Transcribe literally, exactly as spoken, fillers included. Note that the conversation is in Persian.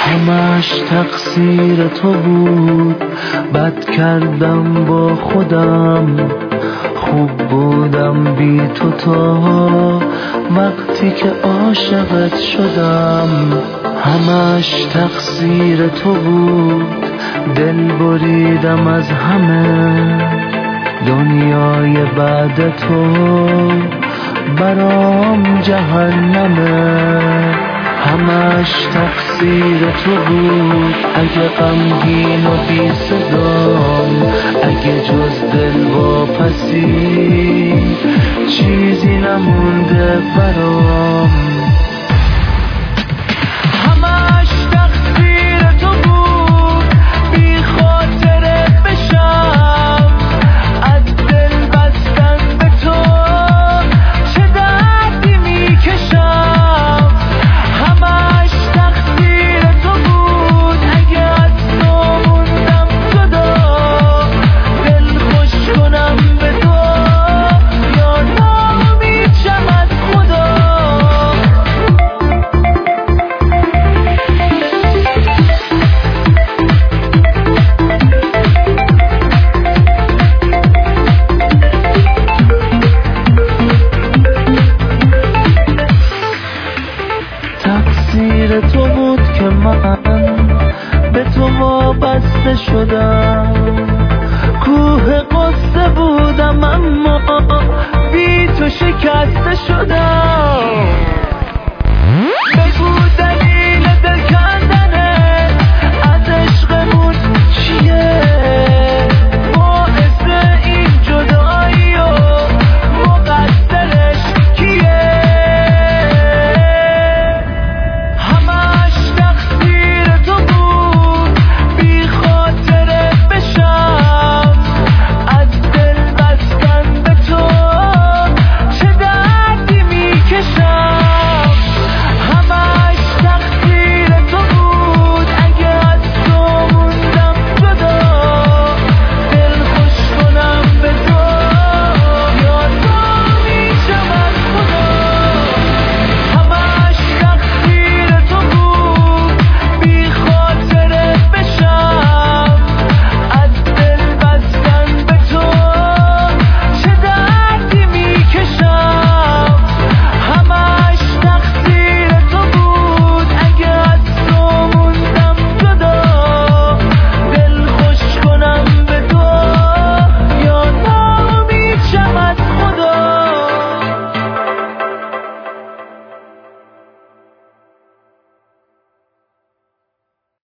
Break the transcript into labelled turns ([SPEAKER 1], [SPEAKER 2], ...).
[SPEAKER 1] همش تقصیر تو بود، بد کردم با خودم، خوب بودم بی تو تا وقتی که عاشقت شدم. همش تقصیر تو بود، دل بریدم از همه، دنیای بعد تو برام جهنمه. همش تقصیر تو بود، اگه غمگین و بی صدام، اگه جز دل واپسی چیزی نمونده برام. همش تقصیر تو بود، بی خاطره بشم از دل بستن به تو، چه دردی میکشم. همش تقصیر تو بود، اگه از تو موندم جدا، دل خوش کنم به تو یا ناامیدشم از خدا. تقصیر تو بود که من به تو وابسته شدم، کوه قصه بودم اما بی تو شکسته شدم.